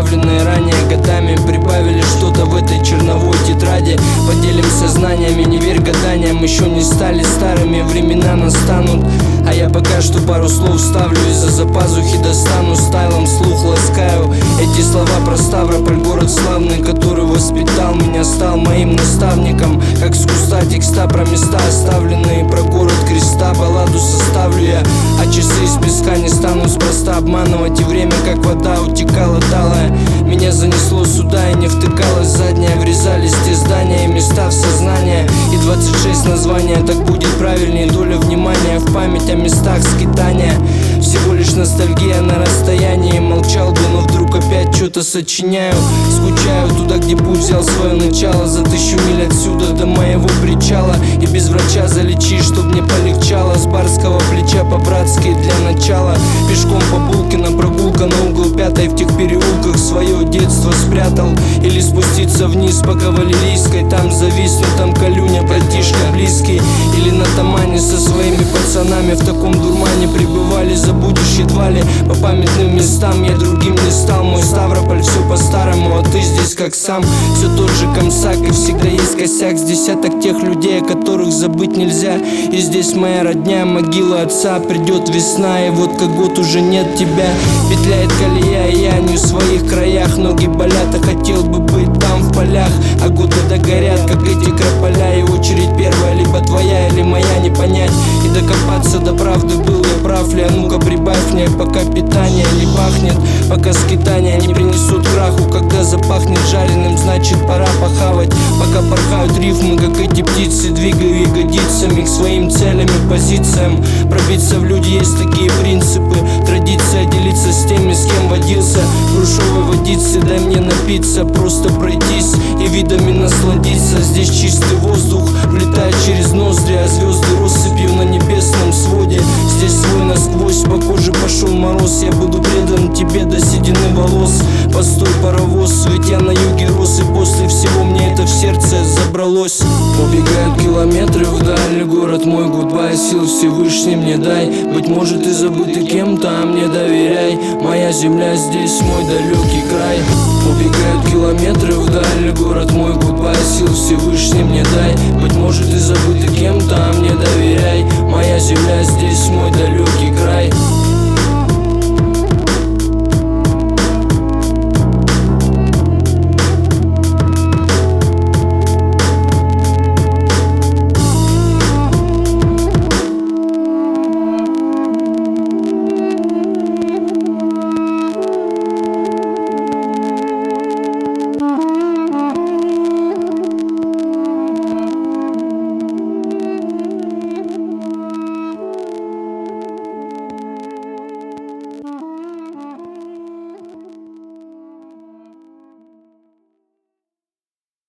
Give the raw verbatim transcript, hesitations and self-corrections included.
оставленные ранее годами, прибавили что-то в этой черновой тетради. Поделимся знаниями, не верь гаданиям, еще не стали старыми, времена настанут. А я пока что пару слов ставлю, из-за пазухи достану, стайлом слух ласкаю. Эти слова про Ставрополь, город славный, который воспитал меня, стал моим наставником. Как с куста текста про места оставленные, про город креста балладу составлю я. А часы из песка не станут спроста обманывать, и время как вода утекала талая. Меня занесло сюда и не втыкалось задняя, врезались те здания и места в сознание. И двадцать шесть названия, так будет правильнее, доля внимания в память о местах скитания. Всего лишь ностальгия на расстоянии, молчал бы, но вдруг опять что-то сочиняю. Скучаю туда, где путь взял свое начало, за тысячу миль отсюда до моего причала. И без врача залечи, чтоб мне полегчало, с барского плеча по-братски для начала. Пешком по Булкина, прогулка на угол пятой, в тех переулках свое детство спрятал. Или спуститься вниз по Кавалерийской, там зависнуть, там Калюня, братишка близкий. Или на Тамане со своими пацанами, в таком дурмане пребывали, забудешь едва ли. По памятным местам я другим не стал, мой Ставрополь все по-старому, а ты здесь как сам. Все тот же комсак, и всегда есть косяк, с десяток тех людей, о которых забыть нельзя. И здесь моя родня, могила отца, придет весна, и вот как год уже нет тебя. Петляет колея, и я не в своих краях, ноги болят, а хотел бы быть там в полях. А годы догорят, как эти крополя, и очередь первая, либо твоя, или моя, не понять. И докопаться до правды, был я прав ли, а ну-ка прибавь мне, пока питание не пахнет, пока скитания не принесут краху. Когда запахнет жареным, значит пора похавать. Пока порхают рифмы, как эти птицы, двигаю ягодицами к своим целям и позициям. Пробиться в люди есть такие принципы, традиция делиться с теми, с кем водился. Грушевой водицы дай мне напиться, просто пройтись и видами насладиться. Здесь чистый воздух влетает через ноздри, а звезды россыпью на небесном своде. Здесь свой насквозь, по коже пошел мороз, я буду предан тебе до седины волос. Постой, паровоз, ведь я на юге рос, и после всего мне это в сердце забралось. Убегают километры вдаль, город мой, гудбай, сил Всевышний мне дай. Быть может и забытый кем-то, а мне доверяй, моя земля здесь, мой далекий край. Убегают километры вдаль, город мой, гудбай, сил Всевышний мне дай. Быть может и забытый кем-то, а мне доверяй, моя земля здесь, мой далекий край.